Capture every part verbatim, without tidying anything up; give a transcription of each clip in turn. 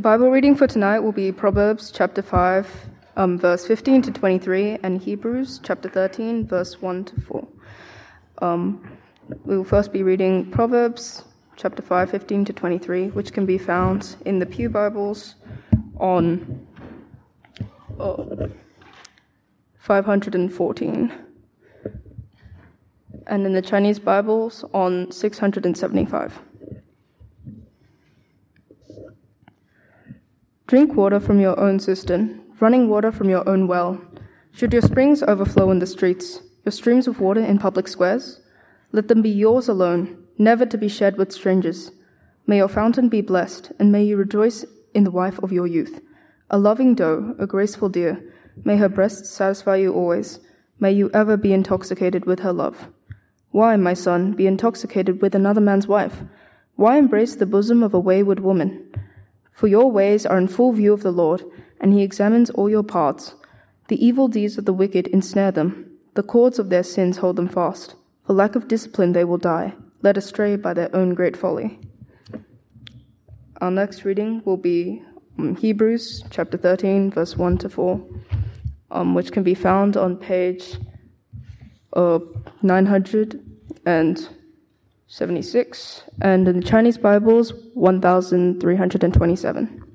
Bible reading for tonight will be Proverbs chapter five, um, verse fifteen to twenty-three, and Hebrews chapter thirteen, verse one to four. Um, we will first be reading Proverbs chapter five, fifteen to twenty-three, which can be found in the Pew Bibles on oh, five hundred fourteen, and in the Chinese Bibles on six hundred seventy-five. Drink water from your own cistern, running water from your own well. Should your springs overflow in the streets, your streams of water in public squares? Let them be yours alone, never to be shared with strangers. May your fountain be blessed, and may you rejoice in the wife of your youth. A loving doe, a graceful deer, may her breasts satisfy you always. May you ever be intoxicated with her love. Why, my son, be intoxicated with another man's wife? Why embrace the bosom of a wayward woman? For your ways are in full view of the Lord, and he examines all your paths. The evil deeds of the wicked ensnare them. The cords of their sins hold them fast. For lack of discipline they will die, led astray by their own great folly. Our next reading will be um, Hebrews chapter thirteen, verse one to four, um, which can be found on page uh, nine hundred seventy-six, and in the Chinese Bibles, one thousand three hundred twenty-seven.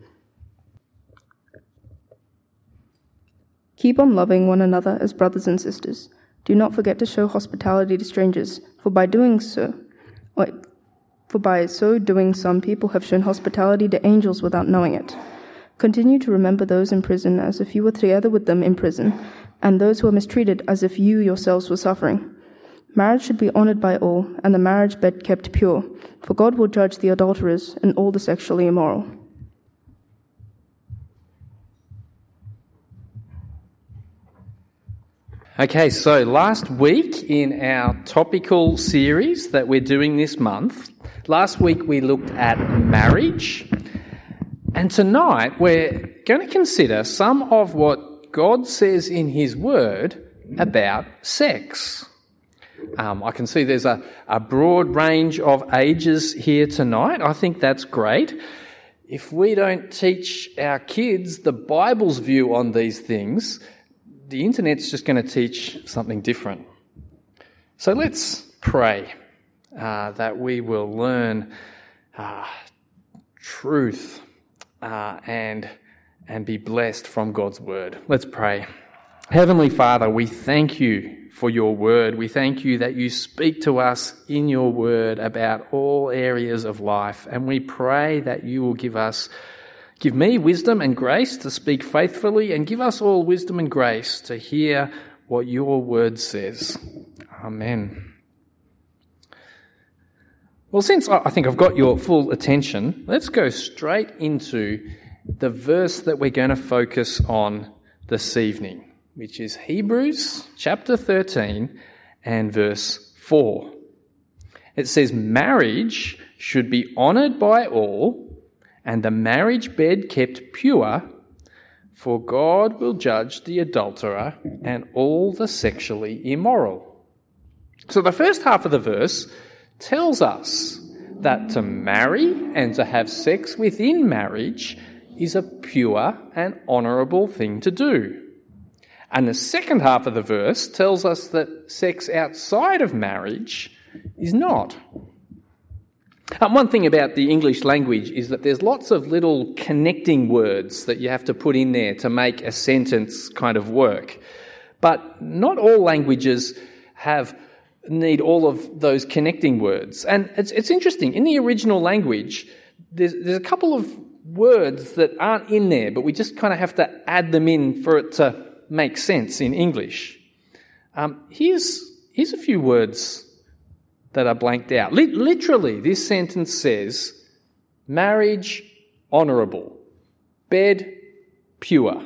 Keep on loving one another as brothers and sisters. Do not forget to show hospitality to strangers, for by doing so, for by so doing some people have shown hospitality to angels without knowing it. Continue to remember those in prison as if you were together with them in prison, and those who are mistreated as if you yourselves were suffering. Marriage should be honored by all, and the marriage bed kept pure, for God will judge the adulterers and all the sexually immoral. Okay, so last week in our topical series that we're doing this month, last week we looked at marriage, and tonight we're going to consider some of what God says in his word about sex. Um, I can see there's a, a broad range of ages here tonight. I think that's great. If we don't teach our kids the Bible's view on these things, the internet's just going to teach something different. So let's pray uh, that we will learn uh, truth uh, and and be blessed from God's word. Let's pray. Heavenly Father, we thank you for your word. We thank you that you speak to us in your word about all areas of life, and we pray that you will give us, give me wisdom and grace to speak faithfully, and give us all wisdom and grace to hear what your word says. Amen. Well, since I think I've got your full attention, let's go straight into the verse that we're going to focus on this evening, which is Hebrews chapter thirteen and verse four. It says, marriage should be honoured by all, and the marriage bed kept pure, for God will judge the adulterer and all the sexually immoral. So the first half of the verse tells us that to marry and to have sex within marriage is a pure and honourable thing to do. And the second half of the verse tells us that sex outside of marriage is not. Um, one thing about the English language is that there's lots of little connecting words that you have to put in there to make a sentence kind of work. But not all languages have need all of those connecting words. And it's, it's interesting, in the original language, there's, there's a couple of words that aren't in there, but we just kind of have to add them in for it to make sense in English. Um, here's, here's a few words that are blanked out. Li- literally, this sentence says, marriage honourable, bed pure.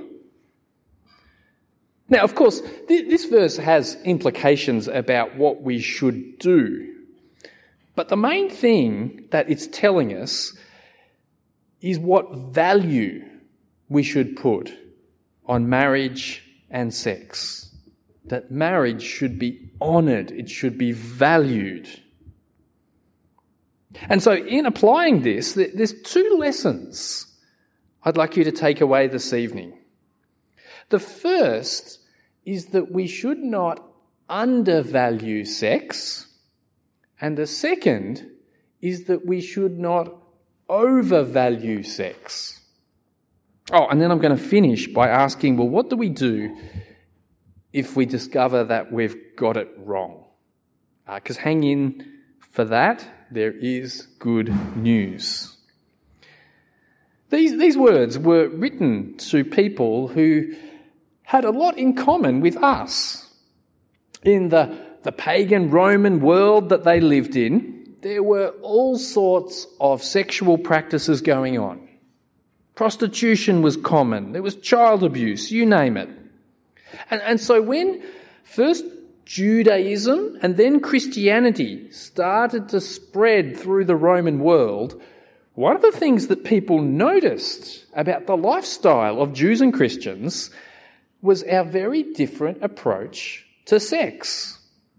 Now, of course, th- this verse has implications about what we should do. But the main thing that it's telling us is what value we should put on marriage and sex. That marriage should be honoured, it should be valued. And so in applying this, there's two lessons I'd like you to take away this evening. The first is that we should not undervalue sex, and the second is that we should not overvalue sex. Oh, and then I'm going to finish by asking, well, what do we do if we discover that we've got it wrong? Because uh, hang in for that, there is good news. These, these words were written to people who had a lot in common with us. In the, the pagan Roman world that they lived in, there were all sorts of sexual practices going on. Prostitution was common. There was child abuse, you name it. And, and so when first Judaism and then Christianity started to spread through the Roman world, one of the things that people noticed about the lifestyle of Jews and Christians was our very different approach to sex.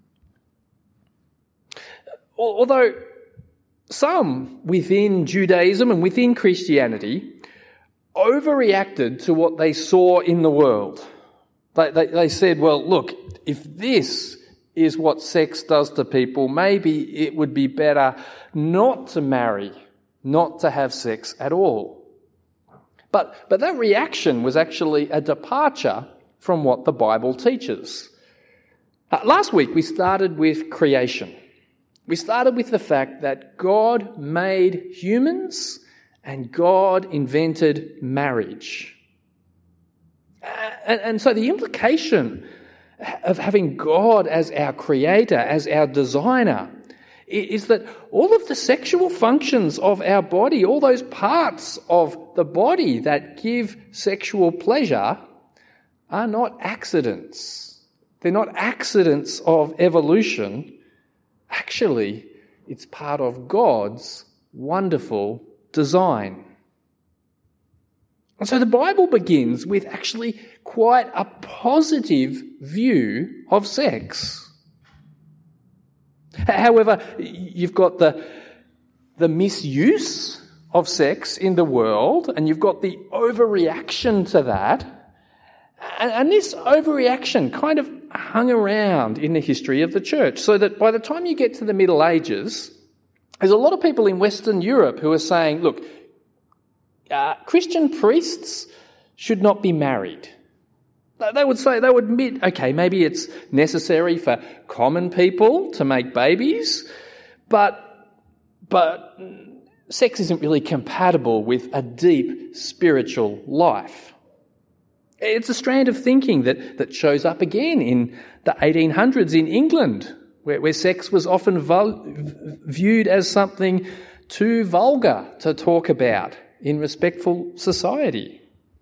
Although some within Judaism and within Christianity overreacted to what they saw in the world. They, they, they said, well, look, if this is what sex does to people, maybe it would be better not to marry, not to have sex at all. But, but that reaction was actually a departure from what the Bible teaches. Uh, last week we started with creation. We started with the fact that God made humans and God invented marriage. Uh, and, and so the implication of having God as our creator, as our designer, is that all of the sexual functions of our body, all those parts of the body that give sexual pleasure, are not accidents. They're not accidents of evolution. Actually, it's part of God's wonderful design. And so the Bible begins with actually quite a positive view of sex. However, you've got the, the misuse of sex in the world, and you've got the overreaction to that. And, and this overreaction kind of hung around in the history of the church, so that by the time you get to the Middle Ages, there's a lot of people in Western Europe who are saying, look, uh, Christian priests should not be married. They would say, they would admit, okay, maybe it's necessary for common people to make babies, but, but sex isn't really compatible with a deep spiritual life. It's a strand of thinking that, that shows up again in the eighteen hundreds in England, where, where sex was often vul- viewed as something too vulgar to talk about in respectful society.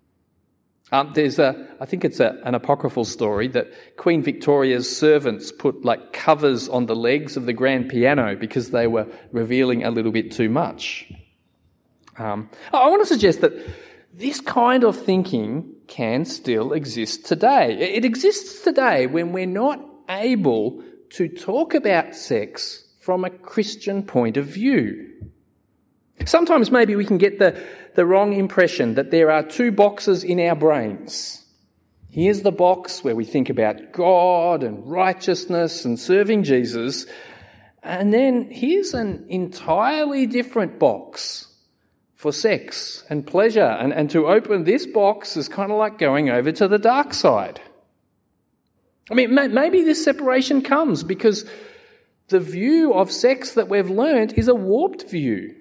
Um, there's a, I think it's a, an apocryphal story that Queen Victoria's servants put like covers on the legs of the grand piano because they were revealing a little bit too much. Um, I want to suggest that this kind of thinking can still exist today. It exists today when we're not able to talk about sex from a Christian point of view. Sometimes maybe we can get the, the wrong impression that there are two boxes in our brains. Here's the box where we think about God and righteousness and serving Jesus. And then here's an entirely different box for sex and pleasure. And, and to open this box is kind of like going over to the dark side. I mean, maybe this separation comes because the view of sex that we've learned is a warped view.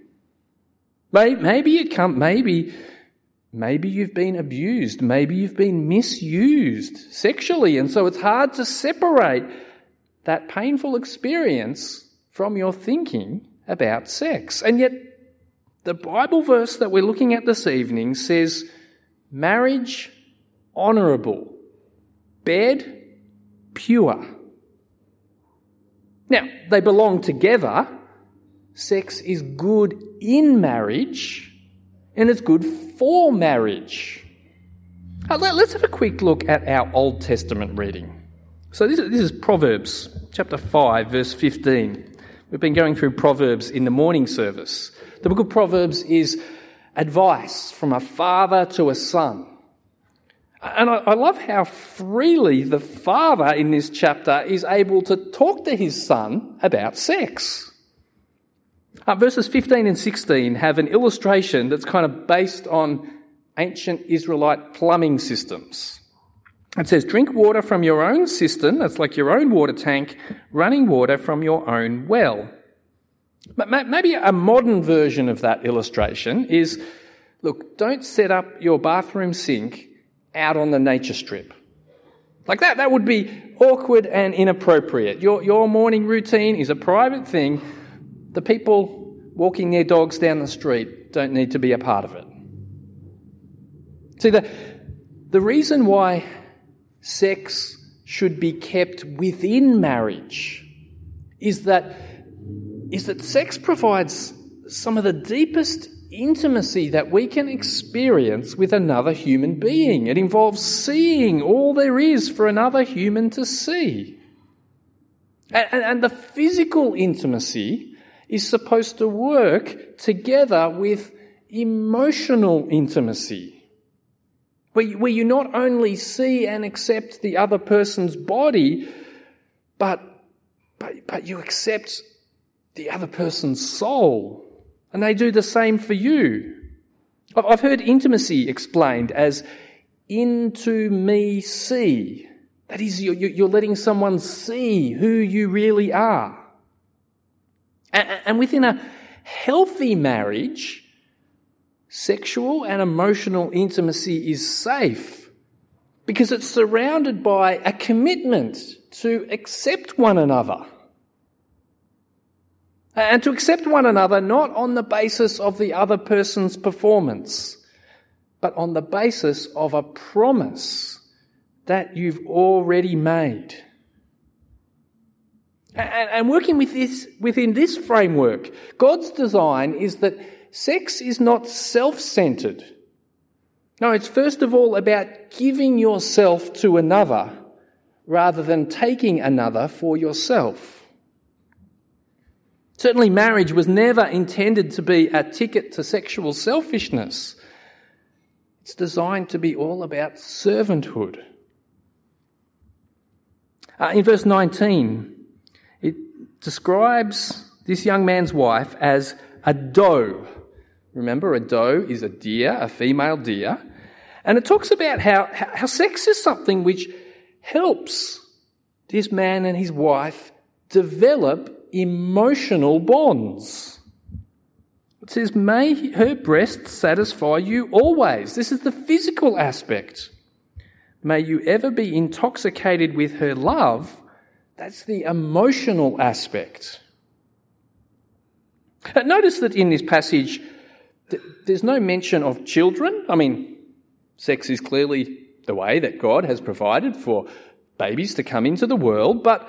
Maybe it come. Maybe, maybe you've been abused. Maybe you've been misused sexually, and so it's hard to separate that painful experience from your thinking about sex. And yet, the Bible verse that we're looking at this evening says, "Marriage honourable, bed pure." Now, they belong together. Sex is good in marriage, and it's good for marriage. Uh, let, let's have a quick look at our Old Testament reading. So this, this is Proverbs chapter five, verse fifteen. We've been going through Proverbs in the morning service. The book of Proverbs is advice from a father to a son. And I, I love how freely the father in this chapter is able to talk to his son about sex. Uh, verses fifteen and sixteen have an illustration that's kind of based on ancient Israelite plumbing systems. It says, drink water from your own cistern, that's like your own water tank, running water from your own well. But maybe a modern version of that illustration is, look, don't set up your bathroom sink out on the nature strip. Like that, that would be awkward and inappropriate. Your, your morning routine is a private thing. The people walking their dogs down the street don't need to be a part of it. See, the, the reason why sex should be kept within marriage is that, is that sex provides some of the deepest intimacy that we can experience with another human being. It involves seeing all there is for another human to see. And, and, and the physical intimacy is supposed to work together with emotional intimacy, where you, where you not only see and accept the other person's body, but, but, but you accept the other person's soul. And they do the same for you. I've heard intimacy explained as into me see. That is, you're letting someone see who you really are. And within a healthy marriage, sexual and emotional intimacy is safe because it's surrounded by a commitment to accept one another. And to accept one another not on the basis of the other person's performance, but on the basis of a promise that you've already made. And working with this, within this framework, God's design is that sex is not self-centered. No, it's first of all about giving yourself to another rather than taking another for yourself. Certainly marriage was never intended to be a ticket to sexual selfishness. It's designed to be all about servanthood. Uh, in verse nineteen, it describes this young man's wife as a doe. Remember, a doe is a deer, a female deer. And it talks about how, how sex is something which helps this man and his wife develop emotional bonds. It says, may her breasts satisfy you always. This is the physical aspect. May you ever be intoxicated with her love. That's the emotional aspect. Notice that in this passage, there's no mention of children. I mean, sex is clearly the way that God has provided for babies to come into the world, but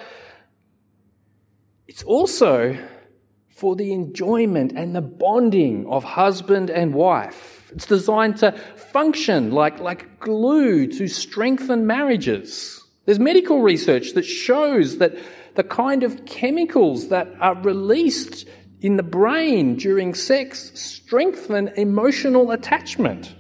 it's also for the enjoyment and the bonding of husband and wife. It's designed to function like, like glue to strengthen marriages. There's medical research that shows that the kind of chemicals that are released in the brain during sex strengthen emotional attachment.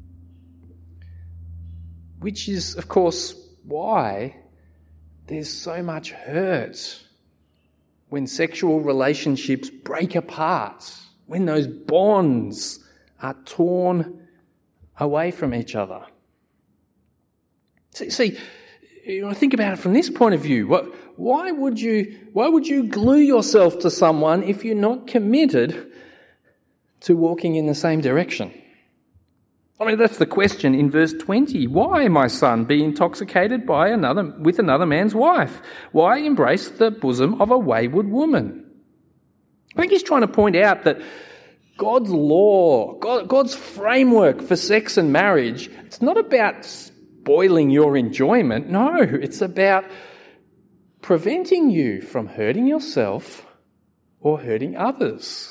Which is, of course, why there's so much hurt when sexual relationships break apart, when those bonds are torn away from each other. See, see you know, think about it from this point of view. What, why would you, why would you glue yourself to someone if you're not committed to walking in the same direction? I mean, that's the question in verse twenty. Why, my son, be intoxicated by another with another man's wife? Why embrace the bosom of a wayward woman? I think he's trying to point out that God's law, God, God's framework for sex and marriage, it's not about spoiling your enjoyment. No, it's about preventing you from hurting yourself or hurting others.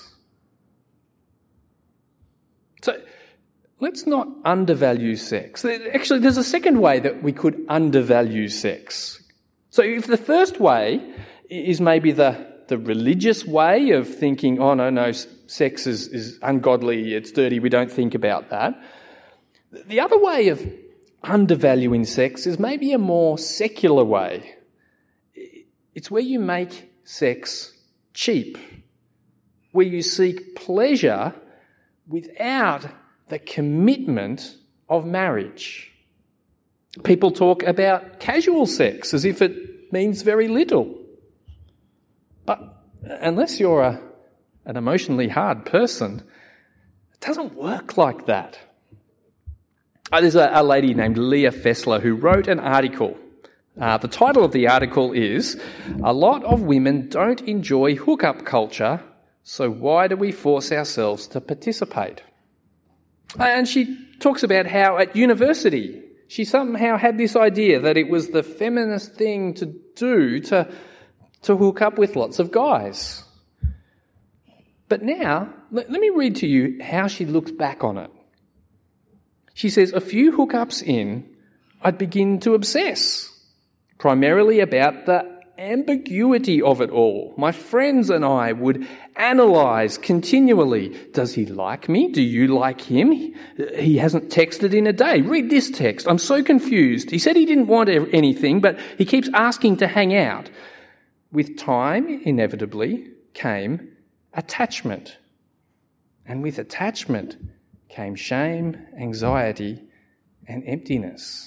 So, let's not undervalue sex. Actually, there's a second way that we could undervalue sex. So if the first way is maybe the, the religious way of thinking, oh, no, no, sex is, is ungodly, it's dirty, we don't think about that. The other way of undervaluing sex is maybe a more secular way. It's where you make sex cheap, where you seek pleasure without the commitment of marriage. People talk about casual sex as if it means very little. But unless you're a, an emotionally hard person, it doesn't work like that. Uh, there's a, a lady named Leah Fessler who wrote an article. Uh, the title of the article is, "A lot of women don't enjoy hookup culture, so why do we force ourselves to participate?" And she talks about how at university she somehow had this idea that it was the feminist thing to do to, to hook up with lots of guys. But now, let, let me read to you how she looks back on it. She says, "A few hookups in, I'd begin to obsess, primarily about the ambiguity of it all. My friends and I would analyse continually. Does he like me? Do you like him? He hasn't texted in a day. Read this text. I'm so confused. He said he didn't want anything, but he keeps asking to hang out." With time, inevitably, came attachment. And with attachment came shame, anxiety, and emptiness.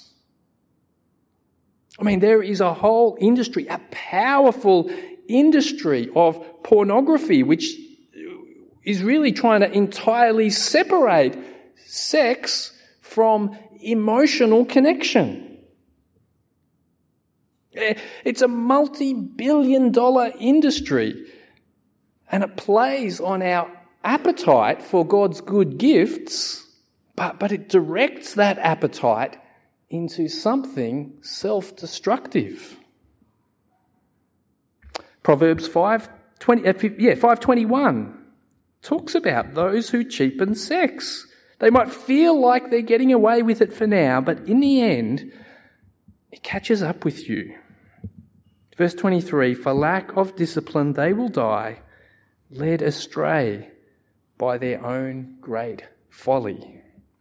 I mean, there is a whole industry, a powerful industry of pornography, which is really trying to entirely separate sex from emotional connection. It's a multi-billion dollar industry, and it plays on our appetite for God's good gifts, but, but it directs that appetite into something self-destructive. Proverbs five twenty, uh, yeah, five twenty-one talks about those who cheapen sex. They might feel like they're getting away with it for now, but in the end, it catches up with you. Verse twenty-three, "For lack of discipline they will die, led astray by their own great folly."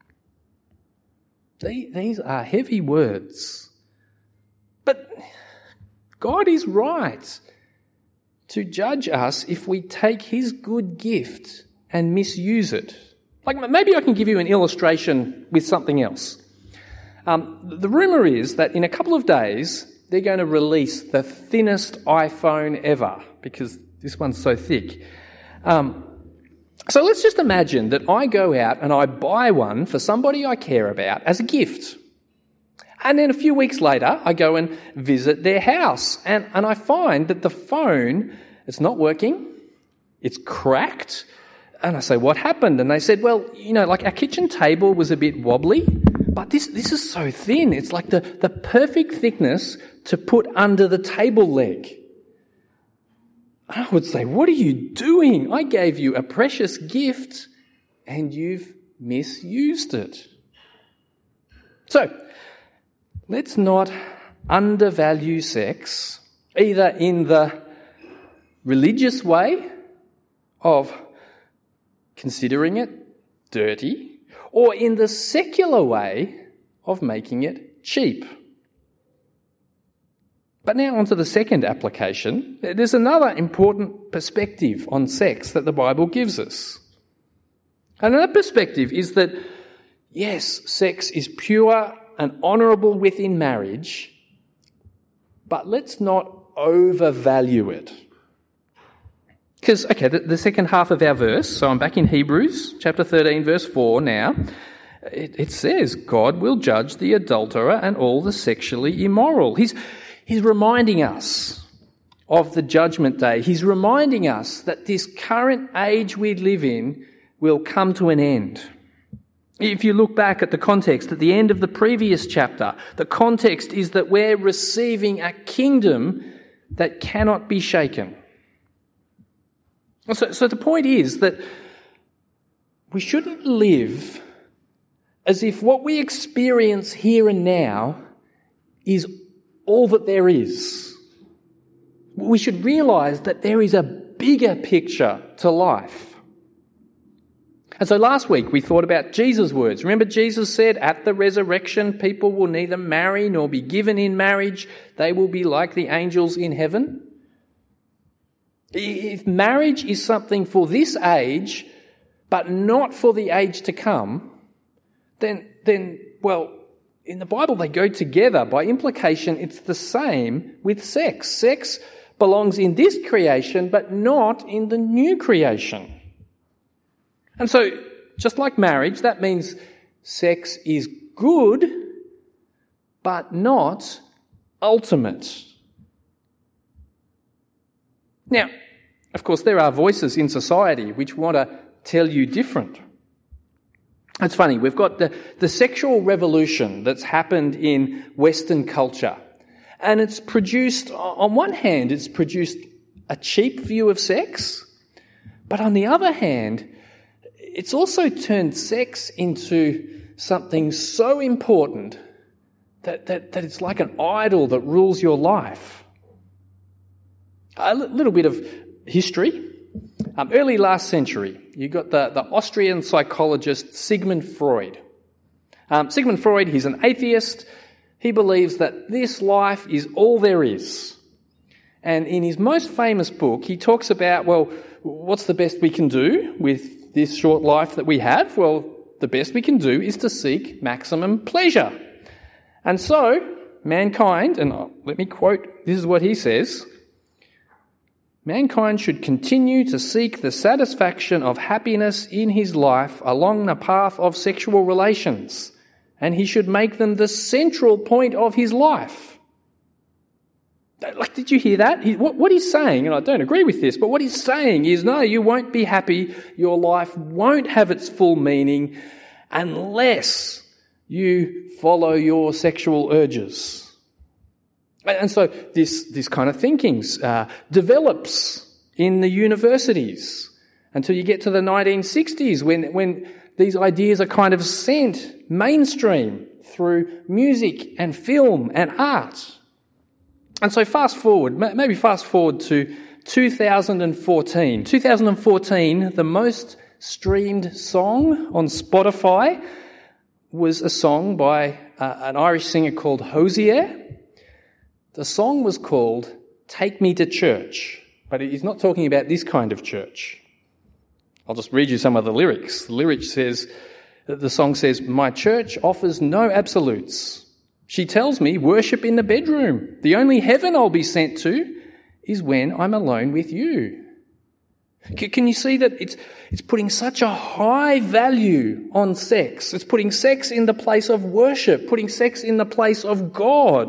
These are heavy words. But God is right to judge us if we take his good gift and misuse it. Like maybe I can give you an illustration with something else. Um, the rumour is that in a couple of days they're going to release the thinnest iPhone ever because this one's so thick. Um, So let's just imagine that I go out and I buy one for somebody I care about as a gift. And then a few weeks later, I go and visit their house and, and I find that the phone, it's not working, it's cracked. And I say, "What happened?" And they said, "Well, you know, like our kitchen table was a bit wobbly, but this, this is so thin. It's like the, the perfect thickness to put under the table leg." I would say, "What are you doing? I gave you a precious gift and you've misused it." So, let's not undervalue sex, either in the religious way of considering it dirty, or in the secular way of making it cheap. But now on to the second application. There's another important perspective on sex that the Bible gives us. And that perspective is that, yes, sex is pure and honourable within marriage, but let's not overvalue it. Because, okay, the, the second half of our verse, so I'm back in Hebrews chapter thirteen, verse four now, it, it says, "God will judge the adulterer and all the sexually immoral." He's He's reminding us of the judgment day. He's reminding us that this current age we live in will come to an end. If you look back at the context at the end of the previous chapter, the context is that we're receiving a kingdom that cannot be shaken. So, so the point is that we shouldn't live as if what we experience here and now is all that there is. We should realise that there is a bigger picture to life. And so last week we thought about Jesus' words. Remember, Jesus said, at the resurrection, people will neither marry nor be given in marriage. They will be like the angels in heaven. If marriage is something for this age, but not for the age to come, then, then, well, in the Bible they go together. By implication, it's the same with sex. Sex belongs in this creation, but not in the new creation. And so, just like marriage, that means sex is good, but not ultimate. Now, of course, there are voices in society which want to tell you different. It's funny, we've got the, the sexual revolution that's happened in Western culture. And it's produced, on one hand, it's produced a cheap view of sex, but on the other hand, it's also turned sex into something so important that, that, that it's like an idol that rules your life. A l- little bit of history. Um, early last century, you got the, the Austrian psychologist Sigmund Freud. Um, Sigmund Freud, he's an atheist. He believes that this life is all there is. And in his most famous book, he talks about, well, what's the best we can do with this short life that we have? Well, the best we can do is to seek maximum pleasure. And so, mankind, and let me quote, this is what he says, mankind should continue to seek the satisfaction of happiness in his life along the path of sexual relations, and he should make them the central point of his life. Like, did you hear that? He, what, what he's saying, and I don't agree with this, but what he's saying is, no, you won't be happy, your life won't have its full meaning unless you follow your sexual urges. And, and so this, this kind of thinking uh, develops in the universities until you get to the nineteen sixties when, when these ideas are kind of sent mainstream through music and film and art. And so fast forward, maybe fast forward to two thousand fourteen. two thousand fourteen, the most streamed song on Spotify was a song by uh, an Irish singer called Hozier. The song was called Take Me to Church, but he's not talking about this kind of church. I'll just read you some of the lyrics. The lyric says, the song says, my church offers no absolutes. She tells me worship in the bedroom. The only heaven I'll be sent to is when I'm alone with you. Can you see that it's it's putting such a high value on sex? It's putting sex in the place of worship, putting sex in the place of God.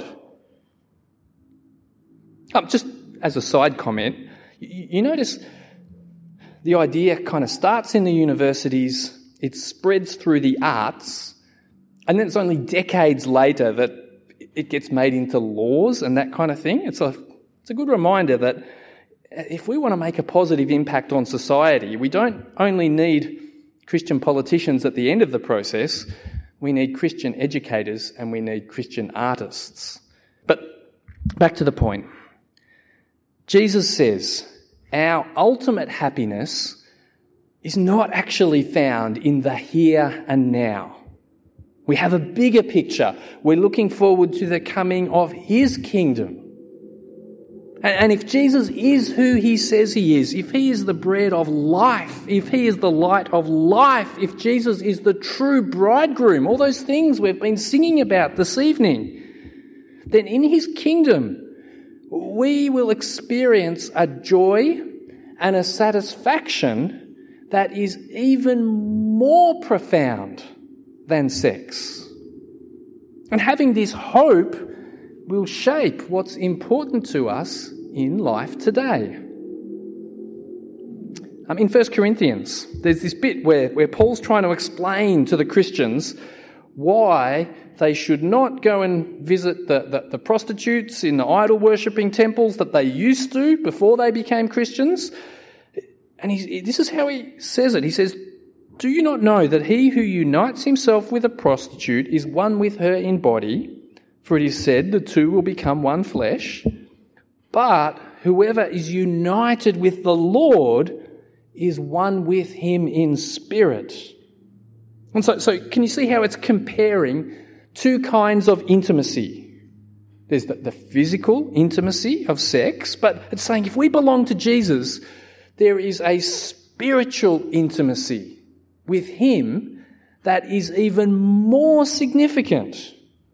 Um, just as a side comment, you, you notice the idea kind of starts in the universities, it spreads through the arts, and then it's only decades later that it gets made into laws and that kind of thing. It's a, it's a good reminder that if we want to make a positive impact on society, we don't only need Christian politicians at the end of the process, we need Christian educators and we need Christian artists. But back to the point. Jesus says our ultimate happiness is not actually found in the here and now. We have a bigger picture. We're looking forward to the coming of his kingdom. And if Jesus is who he says he is, if he is the bread of life, if he is the light of life, if Jesus is the true bridegroom, all those things we've been singing about this evening, then in his kingdom, we will experience a joy and a satisfaction that is even more profound than sex. And having this hope will shape what's important to us in life today. Um, in First Corinthians, there's this bit where, where Paul's trying to explain to the Christians why they should not go and visit the, the, the prostitutes in the idol-worshipping temples that they used to before they became Christians. And he, this is how he says it. He says, "Do you not know that he who unites himself with a prostitute is one with her in body? For it is said, the two will become one flesh. But whoever is united with the Lord is one with him in spirit. And so, so can you see how it's comparing two kinds of intimacy? There's the, the physical intimacy of sex, but it's saying if we belong to Jesus, there is a spiritual intimacy with him that is even more significant.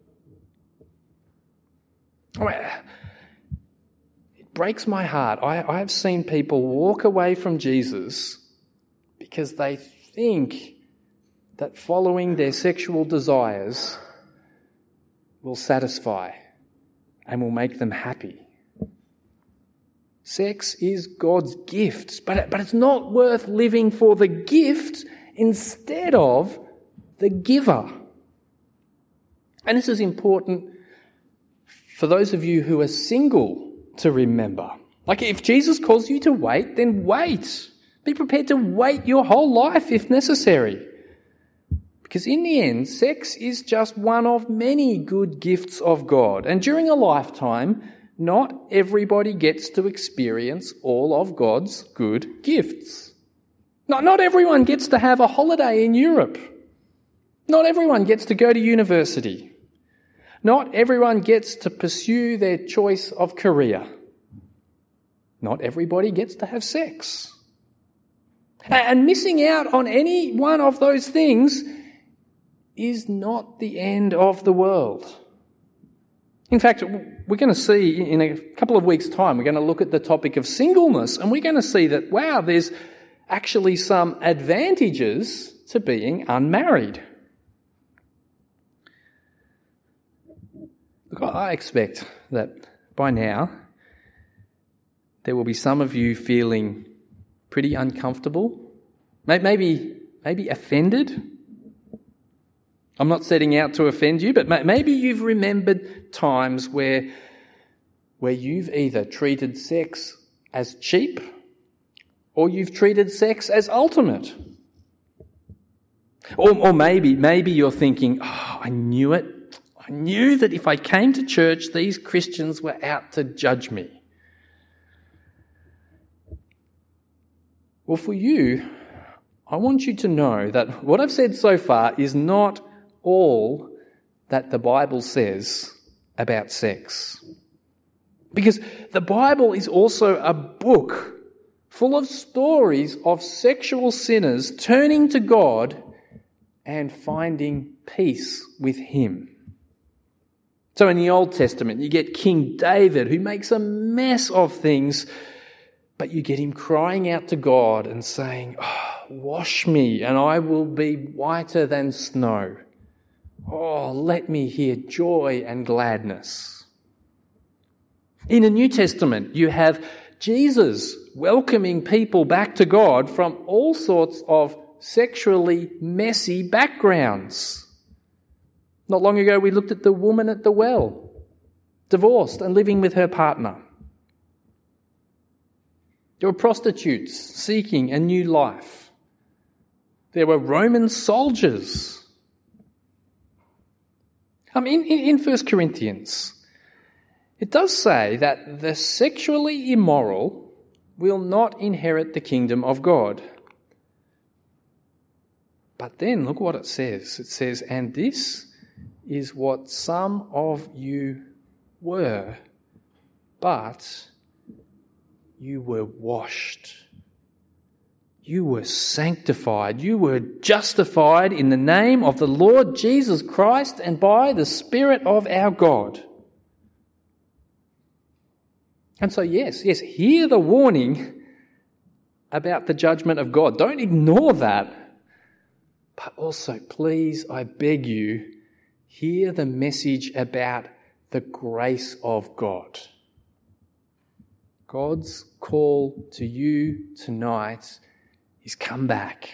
It breaks my heart. I, I have seen people walk away from Jesus because they think that following their sexual desires will satisfy and will make them happy. Sex is God's gift, but, but it's not worth living for the gift instead of the giver. And this is important for those of you who are single to remember. Like if Jesus calls you to wait, then wait. Be prepared to wait your whole life if necessary. Because in the end, sex is just one of many good gifts of God. And during a lifetime, not everybody gets to experience all of God's good gifts. Not, not everyone gets to have a holiday in Europe. Not everyone gets to go to university. Not everyone gets to pursue their choice of career. Not everybody gets to have sex. And missing out on any one of those things is not the end of the world. In fact, we're going to see in a couple of weeks' time, we're going to look at the topic of singleness, and we're going to see that, wow, there's actually some advantages to being unmarried. Look, I expect that by now there will be some of you feeling pretty uncomfortable, maybe, maybe offended. I'm not setting out to offend you, but maybe you've remembered times where, where you've either treated sex as cheap or you've treated sex as ultimate. Or, or maybe, maybe you're thinking, oh, I knew it. I knew that if I came to church, these Christians were out to judge me. Well, for you, I want you to know that what I've said so far is not all that the Bible says about sex. Because the Bible is also a book full of stories of sexual sinners turning to God and finding peace with him. So in the Old Testament, you get King David, who makes a mess of things, but you get him crying out to God and saying, oh, wash me and I will be whiter than snow. Oh, let me hear joy and gladness. In the New Testament, you have Jesus welcoming people back to God from all sorts of sexually messy backgrounds. Not long ago, we looked at the woman at the well, divorced and living with her partner. There were prostitutes seeking a new life. There were Roman soldiers. Um, in, in, in First Corinthians, it does say that the sexually immoral will not inherit the kingdom of God. But then look what it says. It says, and this is what some of you were, but you were washed. You were sanctified. You were justified in the name of the Lord Jesus Christ and by the Spirit of our God. And so, yes, yes, hear the warning about the judgment of God. Don't ignore that. But also, please, I beg you, hear the message about the grace of God. God's call to you tonight is come back.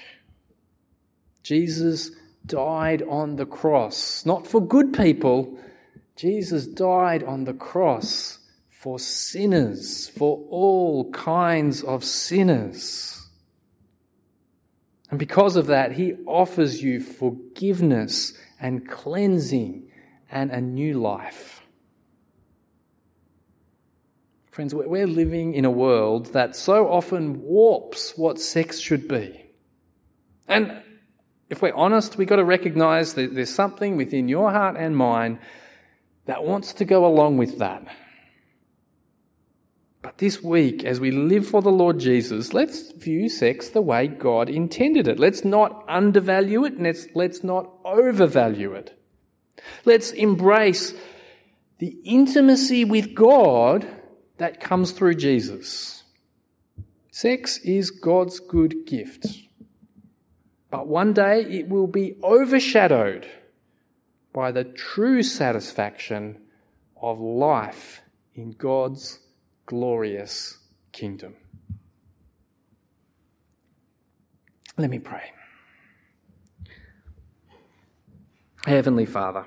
Jesus died on the cross, not for good people. Jesus died on the cross for sinners, for all kinds of sinners. And because of that, he offers you forgiveness and cleansing and a new life. Friends, we're living in a world that so often warps what sex should be. And if we're honest, we've got to recognise that there's something within your heart and mine that wants to go along with that. But this week, as we live for the Lord Jesus, let's view sex the way God intended it. Let's not undervalue it, and let's, let's not overvalue it. Let's embrace the intimacy with God that comes through Jesus. Sex is God's good gift. But one day it will be overshadowed by the true satisfaction of life in God's glorious kingdom. Let me pray. Heavenly Father,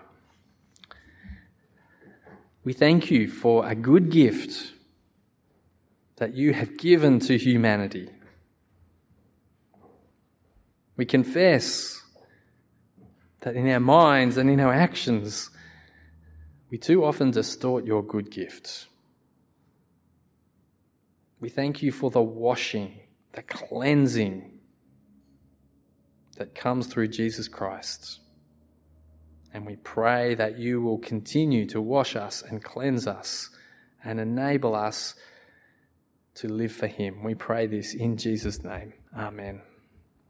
we thank you for a good gift that you have given to humanity. We confess that in our minds and in our actions, we too often distort your good gift. We thank you for the washing, the cleansing that comes through Jesus Christ. And we pray that you will continue to wash us and cleanse us and enable us to live for him. We pray this in Jesus' name. Amen.